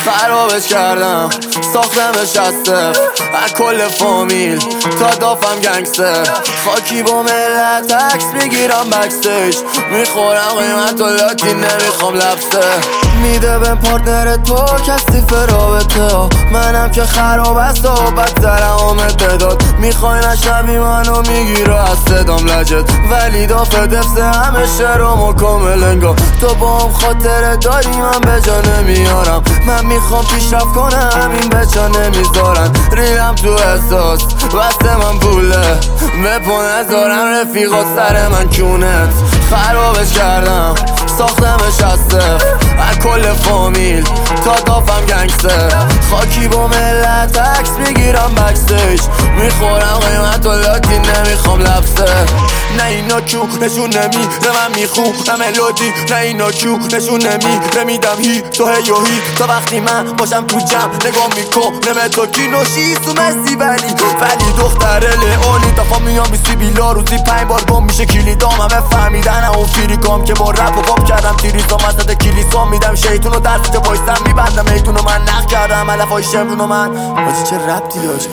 خرابش کردم ساختمش از صفر از کل فامیل تا دافم گنگستر خاکی با ملت عکس میگیرم بکستیج میخورم قیمت و لاتی نمیخوام لبسه میده به پارتنر تو کسی فرابطه منم که خراب است و بدترم آمد بداد میخوای نشنوی منو میگیره از صدام لجت ولی دافه دفته همه شرم و کامل انگار تو با هم خاطره داری من به جا نمیارم من میخوام پیشرفت کنم همین بچه نمیذارن ریدم تو احساس واسه من پوله بپو نذارم رفیقات سر من کونت خرابش کردم ساختمش از صفر از کل فامیل تا دافم گنگستر خاکی با ملت عکس میگیرم بکستیج میخورم قیمت و لاتی نمیخوام لبسه نه اینا کیو نشون نمیده من میخونم ملودی نه اینا کیو نشون نمیده میدم هی تو هی و هی تا وقتی من باشم تو جمع نگاه میکنم تو کی نوشی تو مسی ولی دختر لئونی دفعه میام بیسی بیلا روزی 5 بار گم میشه کلیدام همه فهمیدن اون فریکام که با رپ و پاپ کردم تیریزام وسط کلیسام میدم شیطونو درس که وایستم میبندم ایتونو من نخ کردم علفای شمرونو من باجی چه ربطی داشت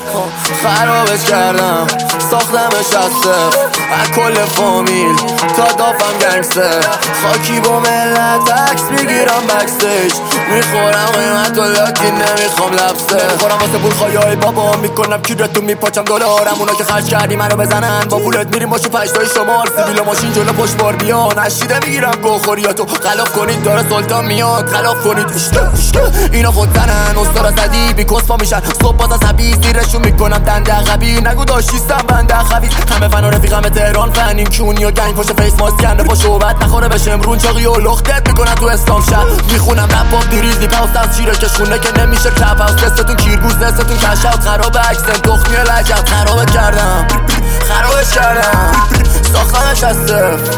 خرابش کردم ساختمش از صفر از کل فامیل تا دافم گنگستر خاکی با ملت عکس میگیرم بکستیج میخورم قیمت و لاتی نمیخوام لبسه خورم واسه پول خواهی بابا میکنم کیرتو میپاچم دلارم اونا که خرج کردی منو بزنن با پولت میریم باشو پشتای شمال سیبیل و ماشین جلو پشت بار بیان نشیده میگیرم گوخوریاتو خلاف کنید داره سلطان میاد خلاف کنید اینا خودتنن استارا زدی بی کسپا میشن صبح باز از حبیز دیرشون میکنم دنده عقبی نگو داشتیستم بنده خبیز همه فن و رفیقم تهران فنین کونی و گنگ پشت فیس ماست کنده پا شوبت نخوره به شمرون چاقی و لختت میکنن تو اسلام شهر میخونم رپام دیریزی پاوست از چیره کشونه که نمیشه کلپ هاوس دستتون کیرگوز دستتون کشاوت خراب اکسن تخمی لجت خرابت کردم خرابش کردم ساختمش از صفر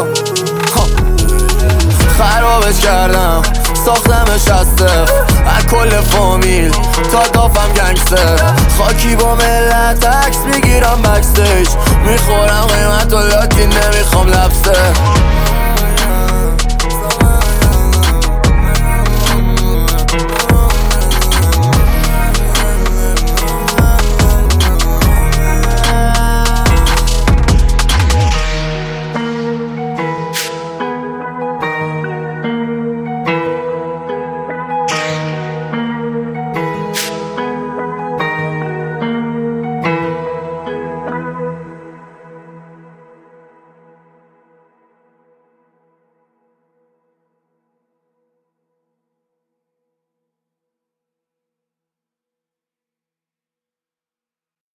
خرابش کردم ساختمش از صفر از کل فامیل تا دافم گنگستر خاکی با ملت عکس میگیرم بکستیج میخورم قیمت و لاتی نمیخوام لبسه